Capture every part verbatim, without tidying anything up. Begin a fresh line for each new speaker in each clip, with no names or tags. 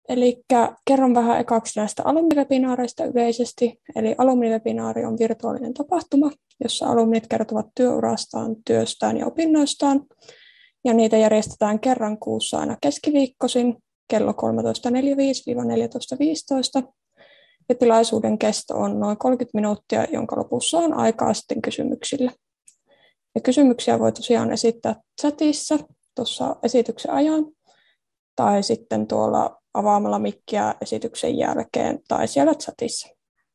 Eli kerron vähän ekaksi näistä alumnivebinaareista yleisesti. Eli alumnivebinaari on virtuaalinen tapahtuma, jossa alumnit kertovat työurastaan, työstään ja opinnoistaan. Ja niitä järjestetään kerran kuussa aina keskiviikkoisin kello kolmetoista neljäkymmentäviisi neljätoista viisitoista. Ja tilaisuuden kesto on noin kolmekymmentä minuuttia, jonka lopussa on aikaa sitten kysymyksille. Ja kysymyksiä voi tosiaan esittää chatissa tuossa esityksen ajan tai sitten tuolla avaamalla mikkiä esityksen jälkeen tai siellä chatissa.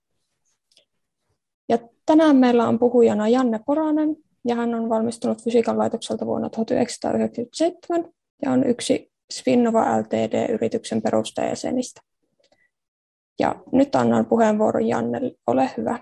Ja tänään meillä on puhujana Janne Poranen, ja hän on valmistunut Fysiikan laitokselta vuonna tuhatyhdeksänsataayhdeksänkymmentäseitsemän ja on yksi Spinnova Ltd-yrityksen perustajajäsenistä. Ja nyt annan puheenvuoron Jannelle, ole hyvä.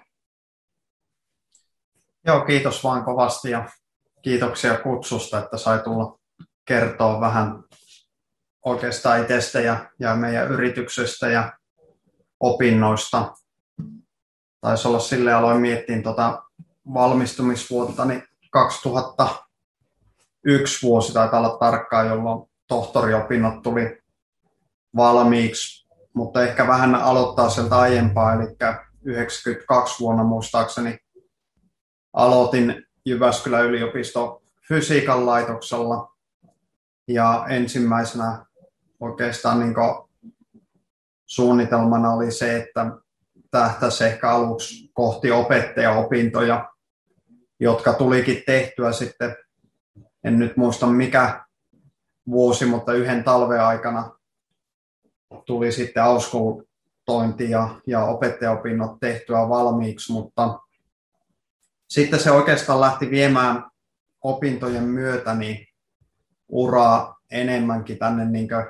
Joo, kiitos vaan kovasti ja kiitoksia kutsusta, että sai tulla kertoa vähän oikeastaan itsestä ja, ja meidän yrityksestä ja opinnoista. Taisi olla silleen, aloin miettiä tuota valmistumisvuotta, niin kaksituhattayksi vuosi taitaa olla tarkkaan, jolloin tohtoriopinnot tuli valmiiksi, mutta ehkä vähän aloittaa sieltä aiempaa, eli yhdeksänkymmentäkaksi vuonna muistaakseni aloitin Jyväskylän yliopiston fysiikan laitoksella ja ensimmäisenä oikeastaan niin suunnitelmana oli se, että tähtäisi ehkä aluksi kohti opettajaopintoja, jotka tulikin tehtyä sitten, en nyt muista mikä vuosi, mutta yhden talven aikana tuli sitten auskultointi ja, ja opettajaopinnot tehtyä valmiiksi, mutta sitten se oikeastaan lähti viemään opintojen myötä niin uraa enemmänkin tänne niin kuin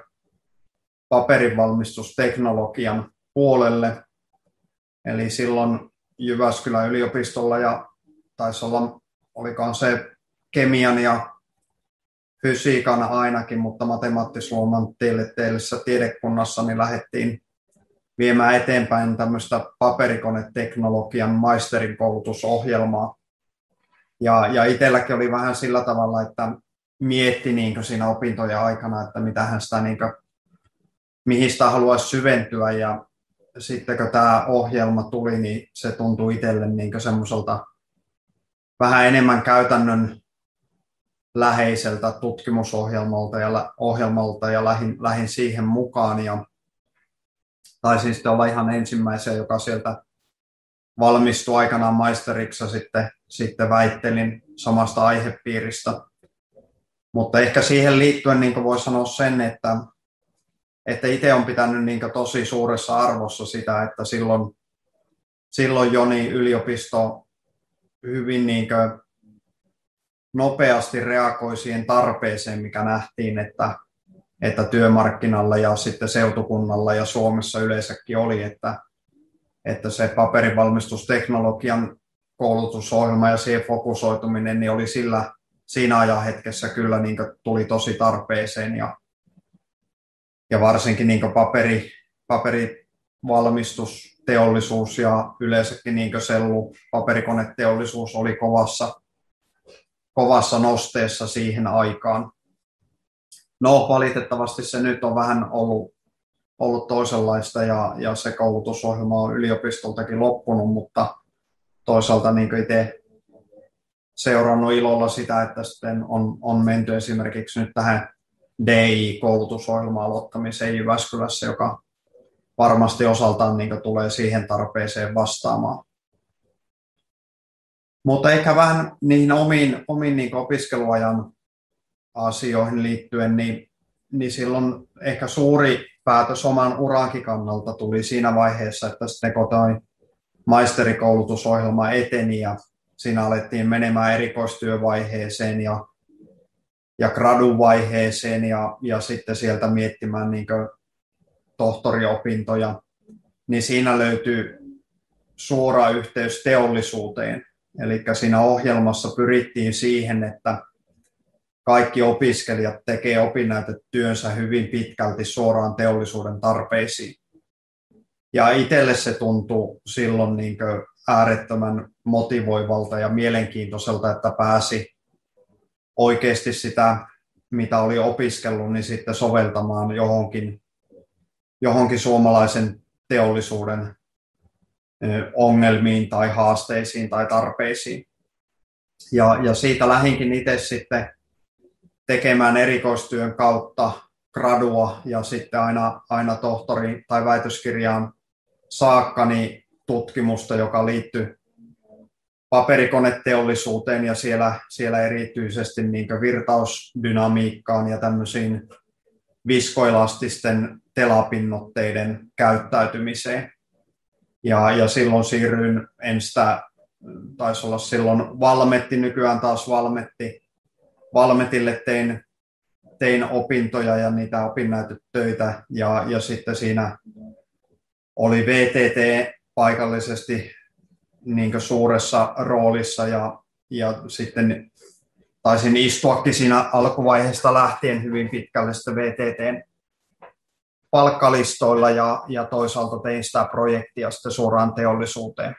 paperinvalmistusteknologian puolelle. Eli silloin Jyväskylän yliopistolla ja taisi olla, olikohan se kemian ja fysiikan ainakin, mutta matemaattis-luonnontieteellisessä tiedekunnassa niin lähdettiin viemään eteenpäin tämmöistä paperikoneteknologian maisterin koulutusohjelmaa. Ja, ja itselläkin oli vähän sillä tavalla, että mietti niin siinä opintojen aikana, että mitähän sitä, niin kuin, mihin sitä haluaisi syventyä. Ja sitten kun tämä ohjelma tuli, niin se tuntui itselle niin semmoiselta vähän enemmän käytännön läheiseltä tutkimusohjelmalta ja, ohjelmalta ja lähin, lähin siihen mukaan. Ja taisin sitten olla ihan ensimmäisiä, joka sieltä valmistui aikanaan maisteriksi ja sitten, sitten väittelin samasta aihepiiristä. Mutta ehkä siihen liittyen niin voi sanoa sen, että, että itse on pitänyt niin tosi suuressa arvossa sitä, että silloin, silloin jo niin yliopisto hyvin niin nopeasti reagoi siihen tarpeeseen, mikä nähtiin, että että työmarkkinalla ja sitten seutukunnalla ja Suomessa yleensäkin oli, että, että se paperinvalmistusteknologian koulutusohjelma ja siihen fokusoituminen niin oli sillä, siinä ajan hetkessä kyllä niin tuli tosi tarpeeseen ja, ja varsinkin niin paperi, paperivalmistusteollisuus ja yleensäkin niin sellu, paperikoneteollisuus oli kovassa, kovassa nosteessa siihen aikaan. No, valitettavasti se nyt on vähän ollut, ollut toisenlaista ja, ja se koulutusohjelma on yliopistoltakin loppunut, mutta toisaalta niin itse seurannut ilolla sitä, että sitten on, on menty esimerkiksi nyt tähän D I-koulutusohjelman aloittamiseen Jyväskylässä, joka varmasti osaltaan niin tulee siihen tarpeeseen vastaamaan. Mutta ehkä vähän niihin omiin, omiin niin opiskeluajan asioihin liittyen, niin, niin silloin ehkä suuri päätös oman urankin kannalta tuli siinä vaiheessa, että sitten kun toi maisterikoulutusohjelma eteni ja siinä alettiin menemään erikoistyövaiheeseen ja, ja graduvaiheeseen ja, ja sitten sieltä miettimään niin kuin tohtoriopintoja, niin siinä löytyy suora yhteys teollisuuteen. Eli siinä ohjelmassa pyrittiin siihen, että kaikki opiskelijat tekee opinnäytetyönsä hyvin pitkälti suoraan teollisuuden tarpeisiin. Ja itselle se tuntuu silloin niin kuin äärettömän motivoivalta ja mielenkiintoiselta, että pääsi oikeasti sitä, mitä oli opiskellut, niin sitten soveltamaan johonkin johonkin suomalaisen teollisuuden ongelmiin tai haasteisiin tai tarpeisiin. Ja, ja siitä lähdinkin itse sitten tekemään erikoistyön kautta gradua ja sitten aina, aina tohtori- tai väitöskirjaan saakka niin tutkimusta, joka liittyy paperikoneteollisuuteen ja siellä, siellä erityisesti niin kuin virtausdynamiikkaan ja tämmöisiin viskoelastisten telapinnotteiden käyttäytymiseen. Ja, ja silloin siirryin enstä, taisi olla silloin Valmetti, nykyään taas Valmetti. Valmetille tein, tein opintoja ja niitä opinnäytetöitä ja, ja sitten siinä oli V T T paikallisesti niin kuin suuressa roolissa ja, ja sitten taisin istuakin siinä alkuvaiheesta lähtien hyvin pitkälle sitten V T T:n palkkalistoilla ja, ja toisaalta tein sitä projektia sitten suoraan teollisuuteen.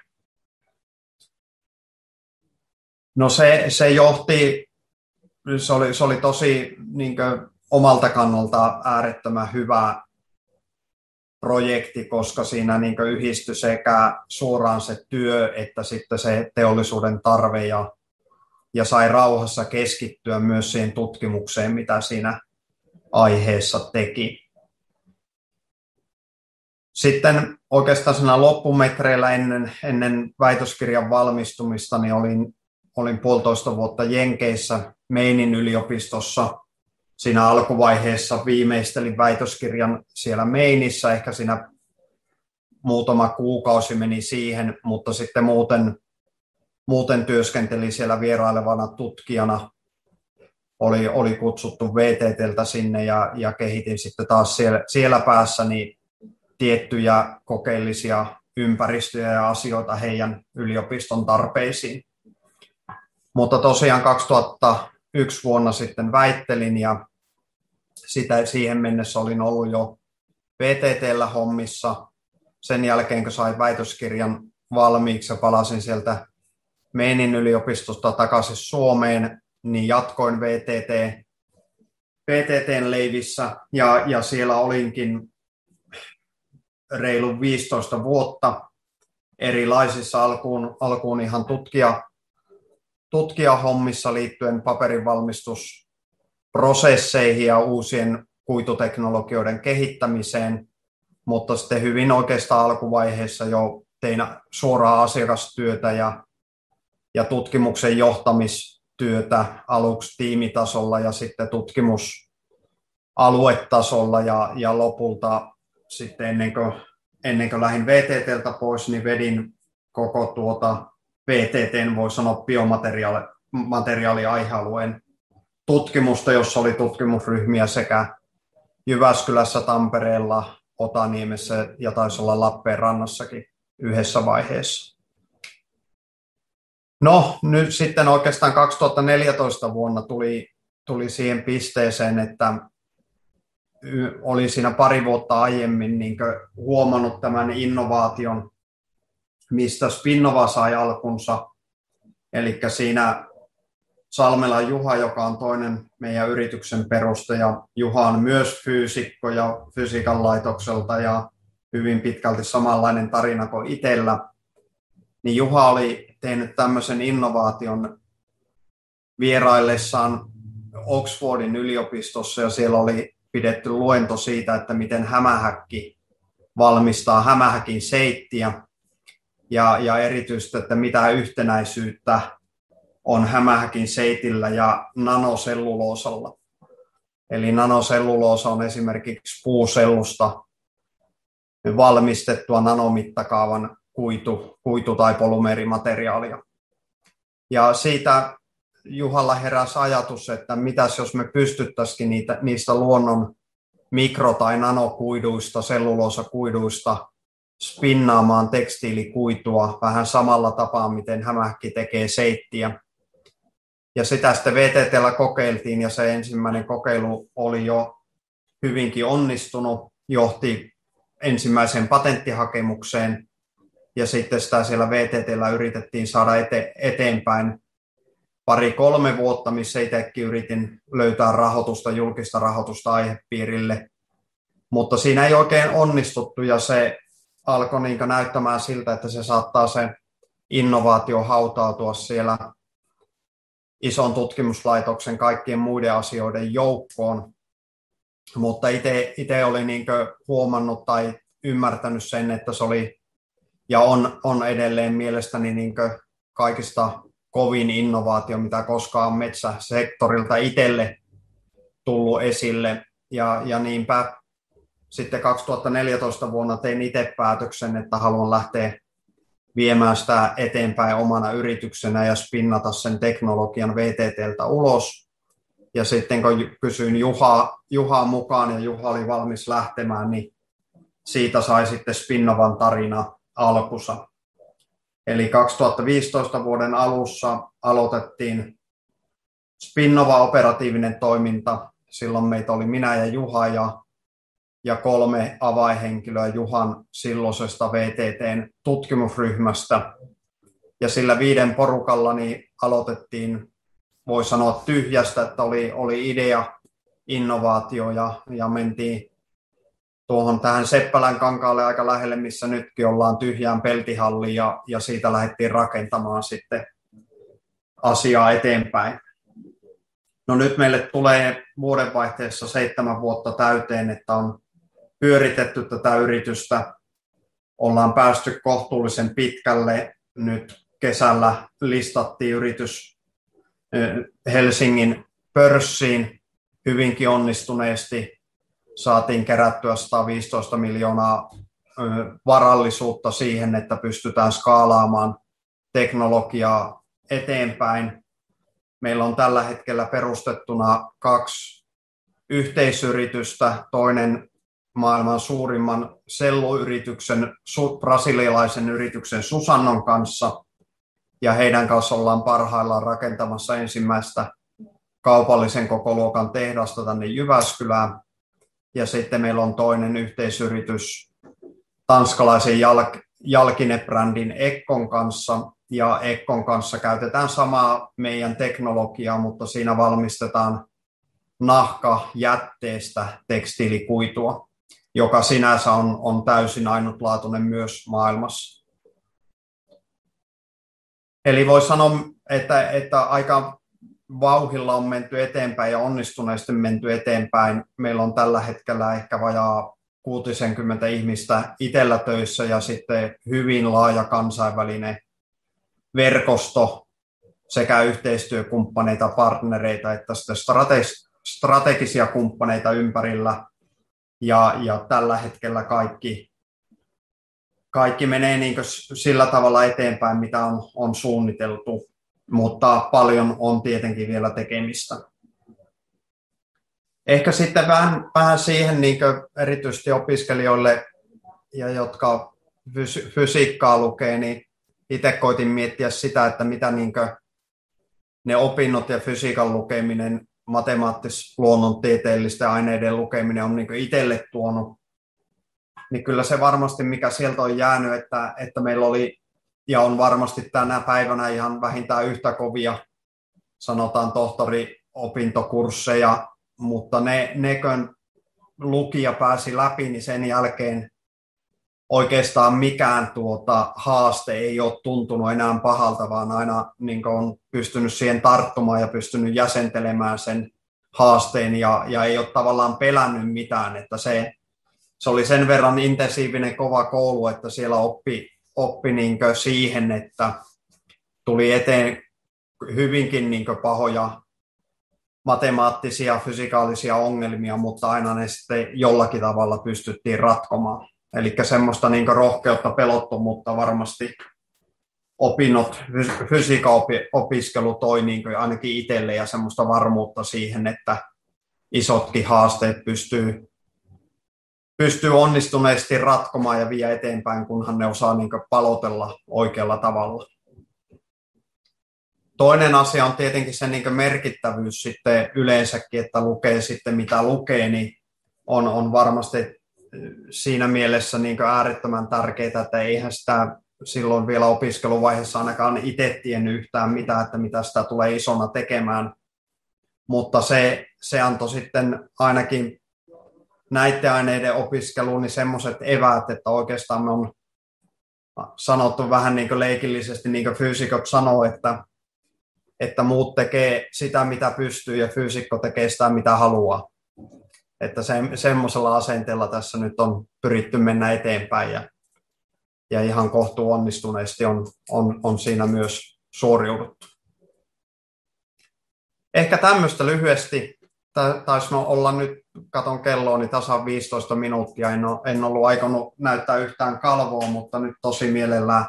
No se, se johti, se oli, se oli tosi niin kuin omalta kannalta äärettömän hyvä projekti, koska siinä niin kuin yhdistyi sekä suoraan se työ että sitten se teollisuuden tarve ja, ja sai rauhassa keskittyä myös siihen tutkimukseen, mitä siinä aiheessa teki. Sitten oikeastaan siinä loppumetreillä ennen, ennen väitöskirjan valmistumista niin olin, olin puolitoista vuotta Jenkeissä Mainin yliopistossa. Siinä alkuvaiheessa viimeistelin väitöskirjan siellä Mainissä, ehkä siinä muutama kuukausi meni siihen, mutta sitten muuten, muuten työskentelin siellä vierailevana tutkijana. Oli, oli kutsuttu V T T:ltä sinne ja, ja kehitin sitten taas siellä, siellä päässä niin tiettyjä kokeellisia ympäristöjä ja asioita heidän yliopiston tarpeisiin. Mutta tosiaan kaksituhattayksi vuonna sitten väittelin ja sitä, siihen mennessä olin ollut jo V T T:llä hommissa. Sen jälkeen, kun sain väitöskirjan valmiiksi ja palasin sieltä Mainin yliopistosta takaisin Suomeen, niin jatkoin V T T, V T T:n leivissä ja, ja siellä olinkin reilu viisitoista vuotta erilaisissa alkuun, alkuun ihan tutkija, tutkijahommissa liittyen paperinvalmistusprosesseihin ja uusien kuituteknologioiden kehittämiseen, mutta sitten hyvin oikeastaan alkuvaiheessa jo tein suoraa asiakastyötä ja, ja tutkimuksen johtamistyötä aluksi tiimitasolla ja sitten tutkimusaluetasolla ja, ja lopulta sitten ennen kuin, ennen kuin lähdin V T T:ltä pois, niin vedin koko tuota V T T:n, voi sanoa biomateriaali-aihealueen tutkimusta, jossa oli tutkimusryhmiä sekä Jyväskylässä, Tampereella, Otaniemessä ja taisi olla Lappeenrannassakin yhdessä vaiheessa. No nyt sitten oikeastaan kaksituhattaneljätoista vuonna tuli, tuli siihen pisteeseen, että olin siinä pari vuotta aiemmin niin huomannut tämän innovaation, mistä Spinnova sai alkunsa. Eli siinä Salmelan Juha, joka on toinen meidän yrityksen perustaja. Juha on myös fyysikko ja fysiikan laitokselta ja hyvin pitkälti samanlainen tarina kuin itsellä. Niin Juha oli tehnyt tämmöisen innovaation vieraillessaan Oxfordin yliopistossa ja siellä oli pidetty luento siitä, että miten hämähäkki valmistaa hämähäkin seittiä ja, ja erityisesti, että mitä yhtenäisyyttä on hämähäkin seitillä ja nanoselluloosalla. Eli nanoselluloosa on esimerkiksi puusellusta valmistettua nanomittakaavan kuitu, kuitu- tai polymerimateriaalia. Ja siitä Juhalla heräsi ajatus, että mitäs jos me pystyttäisikin niitä, niistä luonnon mikro- tai nanokuiduista, selluloosakuiduista spinnaamaan tekstiilikuitua vähän samalla tapaa, miten hämähäkki tekee seittiä. Ja sitä sitten V T T:llä kokeiltiin ja se ensimmäinen kokeilu oli jo hyvinkin onnistunut, johti ensimmäiseen patenttihakemukseen ja sitten sitä siellä V T T:llä yritettiin saada ete- eteenpäin pari-kolme vuotta, missä itsekin yritin löytää rahoitusta, julkista rahoitusta aihepiirille. mutta siinä ei oikein onnistuttu ja se alkoi niin näyttämään siltä, että se saattaa se innovaatio hautautua siellä ison tutkimuslaitoksen kaikkien muiden asioiden joukkoon. Mutta itse olin niin huomannut tai ymmärtänyt sen, että se oli ja on, on edelleen mielestäni niin kaikista kovin innovaatio, mitä koskaan on metsäsektorilta itselle tullut esille. Ja, ja niinpä sitten kaksituhattaneljätoista vuonna tein itse päätöksen, että haluan lähteä viemään sitä eteenpäin omana yrityksenä ja spinnata sen teknologian V T T:ltä ulos. Ja sitten kun kysyin Juhaa, Juhaa mukaan ja Juha oli valmis lähtemään, niin siitä sai sitten Spinnovan tarina alkunsa. Eli kaksituhattaviisitoista vuoden alussa aloitettiin Spinnova operatiivinen toiminta. Silloin meitä oli minä ja Juha ja, ja kolme avainhenkilöä Juhan silloisesta V T T:n tutkimusryhmästä. Ja sillä viiden porukalla niin aloitettiin, voi sanoa tyhjästä, että oli, oli idea, innovaatio ja, ja mentiin tuohon tähän Seppälän kankaalle aika lähelle, missä nytkin ollaan tyhjään peltihalliin ja, ja siitä lähdettiin rakentamaan sitten asiaa eteenpäin. No nyt meille tulee vuodenvaihteessa seitsemän vuotta täyteen, että on pyöritetty tätä yritystä. Ollaan päästy kohtuullisen pitkälle. Nyt kesällä listattiin yritys Helsingin pörssiin hyvinkin onnistuneesti. Saatiin kerättyä sata viisitoista miljoonaa varallisuutta siihen, että pystytään skaalaamaan teknologiaa eteenpäin. Meillä on tällä hetkellä perustettuna kaksi yhteisyritystä, toinen maailman suurimman selluyrityksen, brasilialaisen yrityksen Susannon kanssa, ja heidän kanssa ollaan parhaillaan rakentamassa ensimmäistä kaupallisen kokoluokan tehdasta tänne Jyväskylään. Ja sitten meillä on toinen yhteisyritys tanskalaisen Jalk- Jalkine-brändin Ekkon kanssa, ja Ekkon kanssa käytetään samaa meidän teknologiaa, mutta siinä valmistetaan nahkajätteestä tekstiilikuitua, joka sinänsä on, on täysin ainutlaatuinen myös maailmassa. Eli voi sanoa, että, että aika vauhdilla on menty eteenpäin ja onnistuneesti menty eteenpäin. Meillä on tällä hetkellä ehkä vajaa kuusikymmentä ihmistä itsellä töissä ja sitten hyvin laaja kansainvälinen verkosto sekä yhteistyökumppaneita, partnereita että strate- strategisia kumppaneita ympärillä. Ja, ja tällä hetkellä kaikki, kaikki menee niin kuin sillä tavalla eteenpäin, mitä on, on suunniteltu, mutta paljon on tietenkin vielä tekemistä. Ehkä sitten vähän, vähän siihen niin kuin erityisesti opiskelijoille, ja jotka fys- fysiikkaa lukee, niin itse koitin miettiä sitä, että mitä niin kuin ne opinnot ja fysiikan lukeminen, matemaattis-luonnontieteellisten aineiden lukeminen on niin kuin itselle tuonut. Niin kyllä se varmasti, mikä sieltä on jäänyt, että, että meillä oli ja on varmasti tänä päivänä ihan vähintään yhtä kovia, sanotaan tohtori-opintokursseja, mutta ne, nekön lukija pääsi läpi, niin sen jälkeen oikeastaan mikään tuota haaste ei ole tuntunut enää pahalta, vaan aina niin on pystynyt siihen tarttumaan ja pystynyt jäsentelemään sen haasteen ja, ja ei ole tavallaan pelännyt mitään. Että se, se oli sen verran intensiivinen kova koulu, että siellä oppi, oppi niin siihen, että tuli eteen hyvinkin niin pahoja matemaattisia, fysikaalisia ongelmia, mutta aina ne sitten jollakin tavalla pystyttiin ratkomaan. Eli semmoista niin rohkeutta, pelottomuutta varmasti opinnot, fysiikan opiskelu toi niin ainakin itselle ja semmoista varmuutta siihen, että isotkin haasteet pystyy, pystyy onnistuneesti ratkomaan ja vie eteenpäin, kunhan ne osaa niin palotella oikealla tavalla. Toinen asia on tietenkin se niin merkittävyys sitten yleensäkin, että lukee sitten mitä lukee, niin on, on varmasti siinä mielessä niin äärettömän tärkeää, että eihän sitä silloin vielä opiskeluvaiheessa ainakaan itse tiennyt yhtään mitään, että mitä sitä tulee isona tekemään. Mutta se, se antoi sitten ainakin näiden aineiden opiskeluun, niin semmoiset eväät, että oikeastaan me on sanottu vähän niin kuin leikillisesti, niin kuin fyysikot sanoo, että, että muut tekee sitä, mitä pystyy, ja fyysikko tekee sitä, mitä haluaa. Että se, semmoisella asenteella tässä nyt on pyritty mennä eteenpäin, ja, ja ihan kohtuu onnistuneesti on, on, on siinä myös suoriuduttu. Ehkä tämmöistä lyhyesti. Taisi olla nyt, katon kelloa, niin tasan viisitoista minuuttia. En, ole, en ollut aikonut näyttää yhtään kalvoa, mutta nyt tosi mielellään,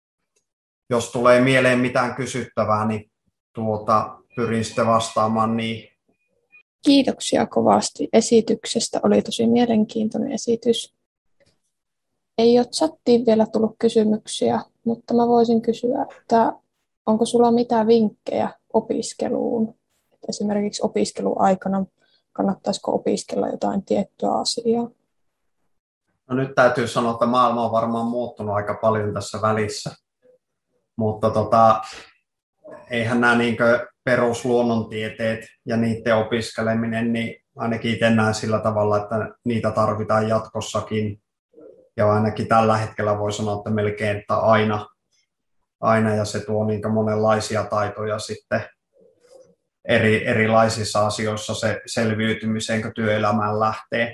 jos tulee mieleen mitään kysyttävää, niin tuota, pyrin sitten vastaamaan niihin.
Kiitoksia kovasti esityksestä. Oli tosi mielenkiintoinen esitys. Ei ole chattiin vielä tullut kysymyksiä, mutta mä voisin kysyä, että onko sulla mitään vinkkejä opiskeluun? Esimerkiksi opiskeluaikana kannattaisiko opiskella jotain tiettyä asiaa?
No nyt täytyy sanoa, että maailma on varmaan muuttunut aika paljon tässä välissä, mutta tota, eihän nämä niinkö perusluonnontieteet ja niiden opiskeleminen, niin ainakin itse näen sillä tavalla, että niitä tarvitaan jatkossakin. Ja ainakin tällä hetkellä voi sanoa, että melkein että aina, aina ja se tuo niinkö monenlaisia taitoja sitten eri, erilaisissa asioissa se selviytymiseen, kun työelämään lähtee.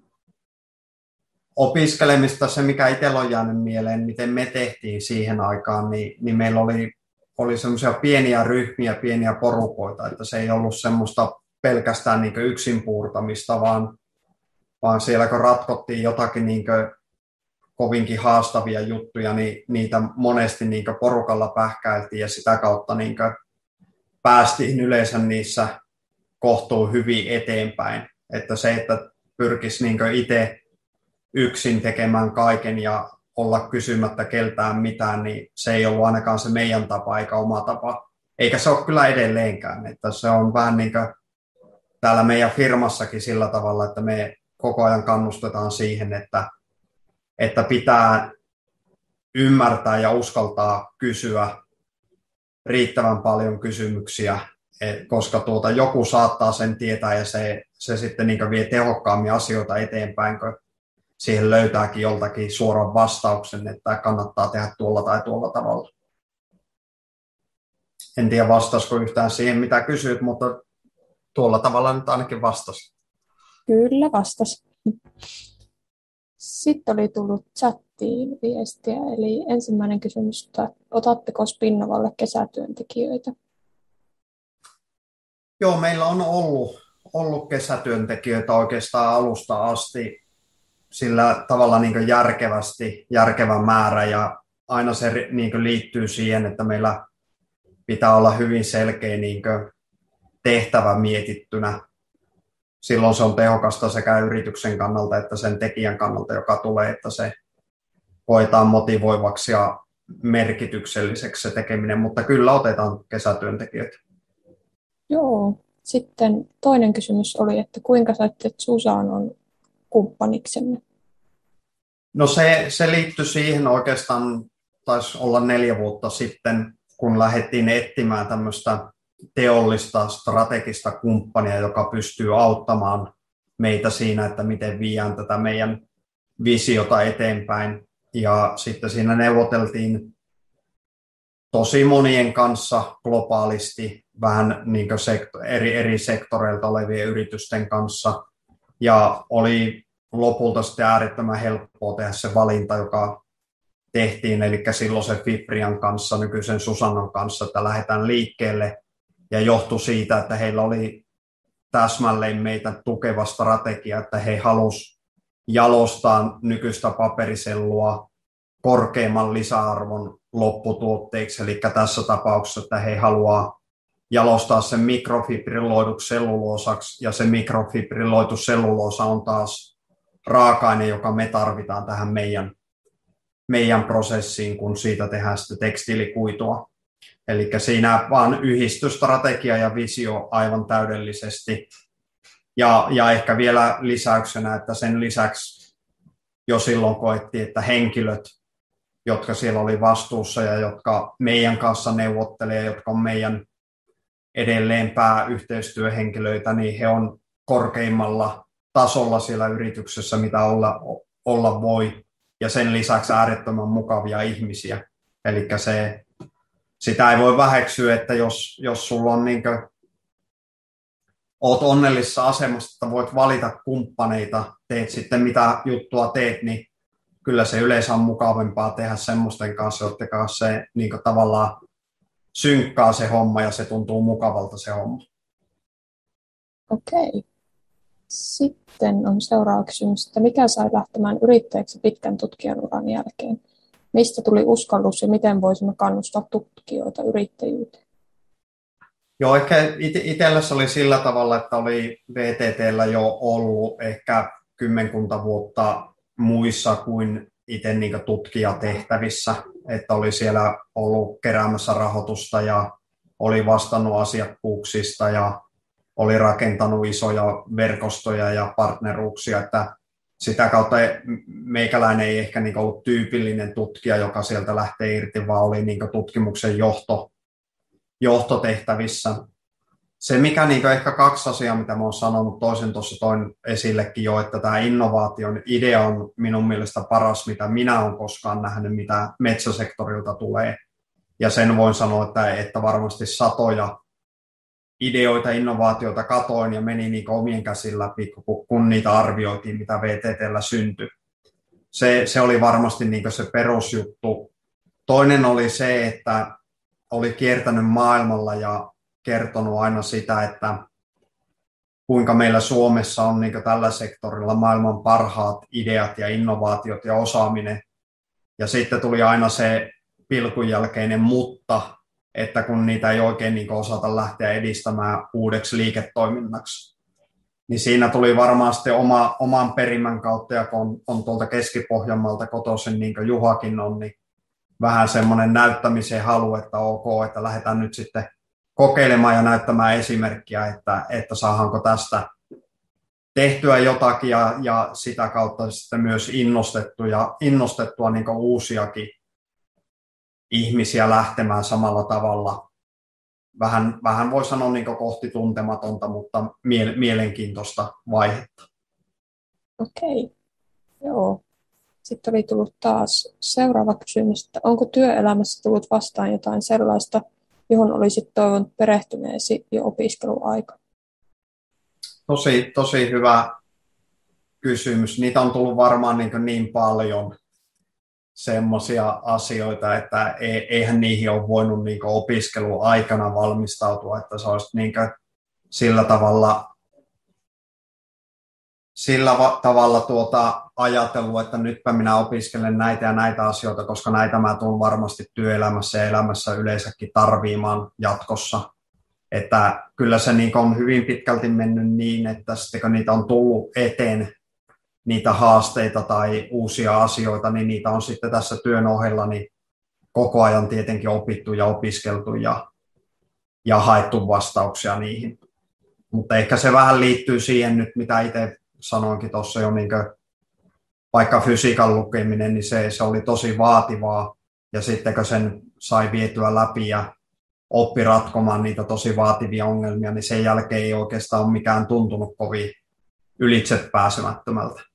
Opiskelemista, se mikä itsellä on jäänyt mieleen, miten me tehtiin siihen aikaan, niin, niin meillä oli, oli semmoisia pieniä ryhmiä, pieniä porukoita, että se ei ollut semmoista pelkästään niin yksin puurtamista, vaan, vaan siellä kun ratkottiin jotakin niin kovinkin haastavia juttuja, niin niitä monesti niin porukalla pähkäiltiin ja sitä kautta niin päästiin yleensä niissä kohtuu hyvin eteenpäin. Että se, että pyrkisi niin itse yksin tekemään kaiken ja olla kysymättä keltään mitään, niin se ei ollut ainakaan se meidän tapa eikä oma tapa. Eikä se ole kyllä edelleenkään. Että se on vähän niin kuin täällä meidän firmassakin sillä tavalla, että me koko ajan kannustetaan siihen, että, että pitää ymmärtää ja uskaltaa kysyä riittävän paljon kysymyksiä, koska tuota, joku saattaa sen tietää ja se, se sitten niin vie tehokkaammin asioita eteenpäin, kun siihen löytääkin joltakin suoran vastauksen, että kannattaa tehdä tuolla tai tuolla tavalla. En tiedä vastaisiko yhtään siihen, mitä kysyit, mutta tuolla tavalla nyt ainakin vastasi.
Kyllä vastas. Sitten oli tullut chattiin viestiä, eli ensimmäinen kysymys, että otatteko Spinnovalle kesätyöntekijöitä?
Joo, meillä on ollut, ollut kesätyöntekijöitä oikeastaan alusta asti sillä tavalla niin järkevästi, järkevä määrä, ja aina se niin liittyy siihen, että meillä pitää olla hyvin selkeä niin tehtävä mietittynä. Silloin se on tehokasta sekä yrityksen kannalta että sen tekijän kannalta, joka tulee, että se koetaan motivoivaksi ja merkitykselliseksi se tekeminen, mutta kyllä otetaan kesätyöntekijöitä.
Joo. Sitten toinen kysymys oli, että kuinka saitte Susanon kumppaniksenne?
No se, se liittyi siihen oikeastaan, taisi olla neljä vuotta sitten, kun lähdettiin etsimään tämmöistä teollista strategista kumppania, joka pystyy auttamaan meitä siinä, että miten viedään tätä meidän visiota eteenpäin. Ja sitten siinä neuvoteltiin tosi monien kanssa globaalisti, vähän niin kuin sektor, eri, eri sektoreilta olevien yritysten kanssa. Ja oli lopulta sitten äärettömän helppoa tehdä se valinta, joka tehtiin, eli silloin se Fibrian kanssa, nykyisen Susannon kanssa, että lähdetään liikkeelle. Ja johtui siitä, että heillä oli täsmälleen meitä tukeva strategia, että he halusivat jalostaa nykyistä paperisellua korkeimman lisäarvon lopputuotteiksi, eli tässä tapauksessa, että he haluaa jalostaa sen mikrofibrilloiduksi selluloosaksi, ja se mikrofibrilloitu selluloosa on taas raaka-aine, joka me tarvitaan tähän meidän, meidän prosessiin, kun siitä tehdään sitten tekstiilikuitua. Eli siinä vaan yhdistysstrategia ja visio aivan täydellisesti. Ja, ja ehkä vielä lisäyksenä, että sen lisäksi jo silloin koettiin, että henkilöt, jotka siellä oli vastuussa ja jotka meidän kanssa neuvottelee, jotka on meidän edelleen pääyhteistyöhenkilöitä, niin he on korkeimmalla tasolla siellä yrityksessä, mitä olla, olla voi, ja sen lisäksi äärettömän mukavia ihmisiä. Eli se, sitä ei voi väheksyä, että jos, jos sulla on niin kuin, oot onnellisessa asemassa, että voit valita kumppaneita, teet sitten mitä juttua teet, niin kyllä se yleensä on mukavampaa tehdä semmoisten kanssa, jotka kanssa se niin kuin, tavallaan synkkaa se homma ja se tuntuu mukavalta se homma.
Okei. Sitten on seuraava kysymys, että mikä sai lähtemään yrittäjäksi pitkän tutkijan uran jälkeen? Mistä tuli uskallus ja miten voisimme kannustaa tutkijoita yrittäjyyteen?
Joo, ehkä itsellä se oli sillä tavalla, että oli V T T:llä jo ollut ehkä kymmenkunta vuotta muissa kuin itse niin kuin tutkijatehtävissä, että oli siellä ollut keräämässä rahoitusta ja oli vastannut asiakkuuksista ja oli rakentanut isoja verkostoja ja partneruuksia, että sitä kautta meikäläinen ei ehkä niin ollut tyypillinen tutkija, joka sieltä lähtee irti, vaan oli niin tutkimuksen johto, johtotehtävissä. Se, mikä niin ehkä kaksi asiaa, mitä mä oon sanonut, toisen tuossa toin esillekin jo, että tämä innovaation idea on minun mielestä paras, mitä minä olen koskaan nähnyt, mitä metsäsektorilta tulee. Ja sen voin sanoa, että, että varmasti satoja ideoita, innovaatioita katoin ja meni niin omien käsin läpi, kun niitä arvioitiin, mitä V T T:llä syntyi. Se, se oli varmasti niin se perusjuttu. Toinen oli se, että oli kiertänyt maailmalla ja kertonut aina sitä, että kuinka meillä Suomessa on niin tällä sektorilla maailman parhaat ideat ja innovaatiot ja osaaminen. Ja sitten tuli aina se pilkun jälkeinen mutta, että kun niitä ei oikein niin osata lähteä edistämään uudeksi liiketoiminnaksi. Niin siinä tuli varmaan sitten oma, oman perimän kautta, ja kun on, on tuolta Keski-Pohjanmaalta kotoisin, niin kuin Juhakin on, niin vähän semmoinen näyttämisen halu, että ok, että lähdetään nyt sitten kokeilemaan ja näyttämään esimerkkiä, että, että saadaanko tästä tehtyä jotakin ja, ja sitä kautta sitten myös innostettua, ja innostettua niin kuin uusiakin ihmisiä lähtemään samalla tavalla. Vähän, vähän voi sanoa niin kuin kohti tuntematonta, mutta mie- mielenkiintoista vaihetta.
Okei, joo. Sitten oli tullut taas seuraava kysymys, että onko työelämässä tullut vastaan jotain sellaista, johon olisit toivonut perehtyneesi jo opiskeluaika?
Tosi, tosi hyvä kysymys. Niitä on tullut varmaan niin, niin paljon semmoisia asioita, että eihän niihin ole voinut niin opiskeluaikana valmistautua, että se olisi niin sillä tavalla, sillä va- tavalla tuota ajatellut, että nytpä minä opiskelen näitä ja näitä asioita, koska näitä mä tulen varmasti työelämässä ja elämässä yleensäkin tarviimaan jatkossa. Että kyllä se niin on hyvin pitkälti mennyt niin, että sitten kun niitä on tullut eteen, niitä haasteita tai uusia asioita, niin niitä on sitten tässä työn ohella niin koko ajan tietenkin opittu ja opiskeltu ja, ja haettu vastauksia niihin. Mutta ehkä se vähän liittyy siihen nyt, mitä itse sanoinkin tuossa jo, niin vaikka fysiikan lukeminen, niin se, se oli tosi vaativaa, ja sitten kun sen sai vietyä läpi ja oppi ratkomaan niitä tosi vaativia ongelmia, niin sen jälkeen ei oikeastaan ole mikään tuntunut kovin ylitse pääsemättömältä.